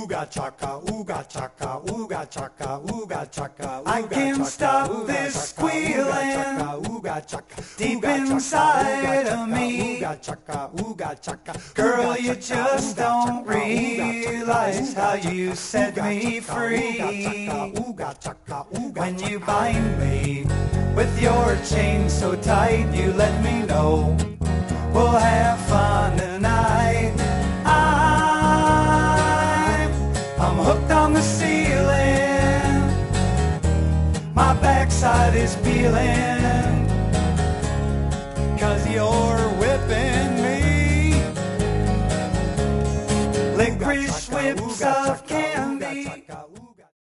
ooga chaka, ooga chaka, ooga chaka, ooga chaka. I can't stop this squealing deep inside of me. Girl, you just don't realize how you set me free. When you bind me with your chain so tight, you let me know we'll have fun tonight. I'm hooked on the ceiling, my backside is peeling, 'cause you're whipping me. Licorice whips of candy